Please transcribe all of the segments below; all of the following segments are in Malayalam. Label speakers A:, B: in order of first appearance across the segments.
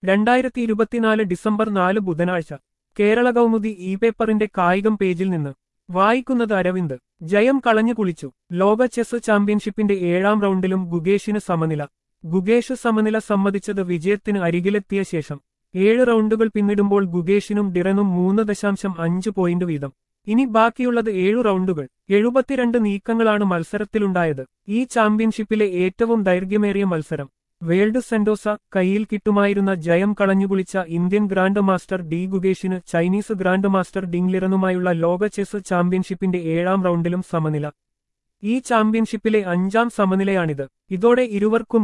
A: 2024 ഡിസംബർ 4 ബുധനാഴ്ച കേരള കൗമുദി ഇ പേപ്പറിന്റെ കായികം പേജിൽ നിന്ന് വായിക്കുന്നത് അരവിന്ദ്. ജയം കളഞ്ഞു കുളിച്ചു. ലോക ചെസ് ചാമ്പ്യൻഷിപ്പിന്റെ 7ാം റൗണ്ടിലും ഗുകേഷിന് സമനില. ഗുകേഷ് സമനില സമ്മതിച്ചത് വിജയത്തിന് അരികിലെത്തിയ ശേഷം. 7 റൗണ്ടുകൾ പിന്നിടുമ്പോൾ ഗുകേഷിനും ഡിറനും 3.5 പോയിന്റ് വീതം. ഇനി ബാക്കിയുള്ളത് 7 റൗണ്ടുകൾ. 72 നീക്കങ്ങളാണ് മത്സരത്തിലുണ്ടായത്. ഈ ചാമ്പ്യൻഷിപ്പിലെ ഏറ്റവും ദൈർഘ്യമേറിയ മത്സരം. വേൾഡ് സെന്റോസ കയ്യിൽ കിട്ടുമായിരുന്ന ജയം കളഞ്ഞുകുളിച്ച ഇന്ത്യൻ ഗ്രാൻഡ് മാസ്റ്റർ ഡി ഗുകേഷിന് ചൈനീസ് ഗ്രാൻഡ് മാസ്റ്റർ ഡിങ് ലിറനുമായുള്ള ലോക ചെസ് ചാമ്പ്യൻഷിപ്പിന്റെ 7ാം റൗണ്ടിലും സമനില. ഈ ചാമ്പ്യൻഷിപ്പിലെ 5ാം സമനിലയാണിത്. ഇതോടെ ഇരുവർക്കും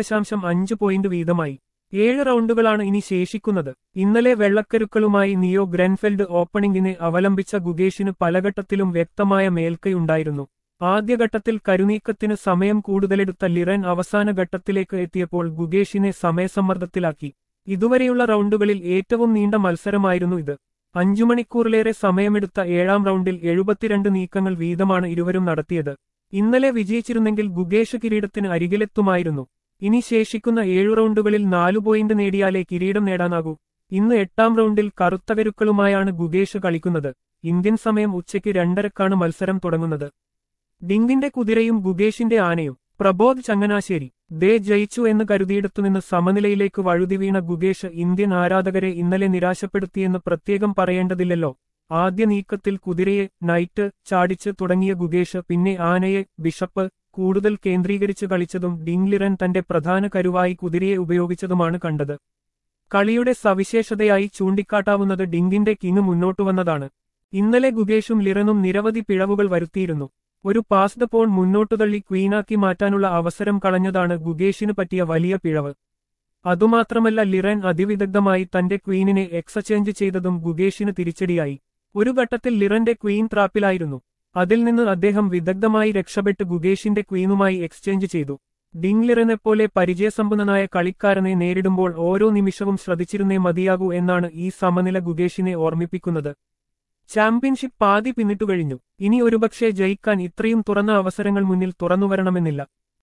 A: 3.5 പോയിന്റ് വീതമായി. 7 റൗണ്ടുകളാണ് ഇനി ശേഷിക്കുന്നത്. ഇന്നലെ വെള്ളക്കരുക്കളുമായി നിയോ ഗ്രെൻഫെൽഡ് ഓപ്പണിംഗിനെ അവലംബിച്ച ഗുകേഷിന് പലഘട്ടത്തിലും വ്യക്തമായ മേൽക്കൈയുണ്ടായിരുന്നു. ആദ്യഘട്ടത്തിൽ കരുനീക്കത്തിന് സമയം കൂടുതലെടുത്ത ലിറൻ അവസാന ഘട്ടത്തിലേക്ക് എത്തിയപ്പോൾ ഗുകേഷിനെ സമയസമ്മർദ്ദത്തിലാക്കി. ഇതുവരെയുള്ള റൗണ്ടുകളിൽ ഏറ്റവും നീണ്ട മത്സരമായിരുന്നു ഇത്. 5 മണിക്കൂറിലേറെ സമയമെടുത്ത 7ാം റൗണ്ടിൽ 72 നീക്കങ്ങൾ വീതമാണ് ഇരുവരും നടത്തിയത്. ഇന്നലെ വിജയിച്ചിരുന്നെങ്കിൽ ഗുകേഷ് കിരീടത്തിന് അരികിലെത്തുമായിരുന്നു. ഇനി ശേഷിക്കുന്ന 7 റൗണ്ടുകളിൽ 4 പോയിന്റ് നേടിയാലേ കിരീടം നേടാനാകൂ. ഇന്ന് 8ാം റൗണ്ടിൽ കറുത്തകരുക്കളുമായാണ് ഗുകേഷ് കളിക്കുന്നത്. ഇന്ത്യൻ സമയം ഉച്ചയ്ക്ക് 2:30-ക്കാണ് മത്സരം തുടങ്ങുന്നത്. ഡിങ്ങിന്റെ കുതിരയും ഗുകേഷിന്റെ ആനയും. പ്രബോധ് ചങ്ങനാശ്ശേരി. ദേ ജയിച്ചു എന്ന് കരുതിയിടത്തുനിന്ന് സമനിലയിലേക്ക് വഴുതി വീണ ഗുകേഷ് ഇന്ത്യൻ ആരാധകരെ ഇന്നലെ നിരാശപ്പെടുത്തിയെന്ന് പ്രത്യേകം പറയേണ്ടതില്ലല്ലോ. ആദ്യ നീക്കത്തിൽ കുതിരയെ നൈറ്റ് ചാടിച്ച് തുടങ്ങിയ ഗുകേഷ് പിന്നെ ആനയെ ബിഷപ്പ് കൂടുതൽ കേന്ദ്രീകരിച്ച് കളിച്ചതും ഡിങ് ലിറൻ തന്റെ പ്രധാന കരുവായി കുതിരയെ ഉപയോഗിച്ചതുമാണ് കണ്ടത്. കളിയുടെ സവിശേഷതയായി ചൂണ്ടിക്കാട്ടാവുന്നത് ഡിങ്ങിന്റെ കിങ് മുന്നോട്ടുവന്നതാണ്. ഇന്നലെ ഗുകേഷും ലിറനും നിരവധി പിഴവുകൾ വരുത്തിയിരുന്നു. ഒരു പാസ്ഡ് പോൺ മുന്നോട്ടുതള്ളി ക്വീനാക്കി മാറ്റാനുള്ള അവസരം കളഞ്ഞതാണ് ഗുകേഷിന് പറ്റിയ വലിയ പിഴവ്. അതുമാത്രമല്ല ലിറൻ അതിവിദഗ്ധമായി തന്റെ ക്വീനിനെ എക്സ്ചേഞ്ച് ചെയ്തതും ഗുകേഷിന് തിരിച്ചടിയായി. ഒരു ഘട്ടത്തിൽ ലിറന്റെ ക്വീൻ ട്രാപ്പിലായിരുന്നു. അതിൽ നിന്ന് അദ്ദേഹം വിദഗ്ധമായി രക്ഷപ്പെട്ട് ഗുകേഷിന്റെ ക്വീനുമായി എക്സ്ചേഞ്ച് ചെയ്തു. ഡിങ് ലിറനെപ്പോലെ പരിചയസമ്പന്നനായ കളിക്കാരനെ നേരിടുമ്പോൾ ഓരോ നിമിഷവും ശ്രദ്ധിച്ചിരുന്നേ മതിയാകൂ എന്നാണ് ഈ സമനില ഗുകേഷിനെ ഓർമ്മിപ്പിക്കുന്നത്. ചാമ്പ്യൻഷിപ്പ് പാതി പിന്നിട്ടുകഴിഞ്ഞു. ഇനി ഒരുപക്ഷേ ജയിക്കാൻ ഇത്രയും തുറന്ന അവസരങ്ങൾ മുന്നിൽ തുറന്നുവരണമെന്നില്ല.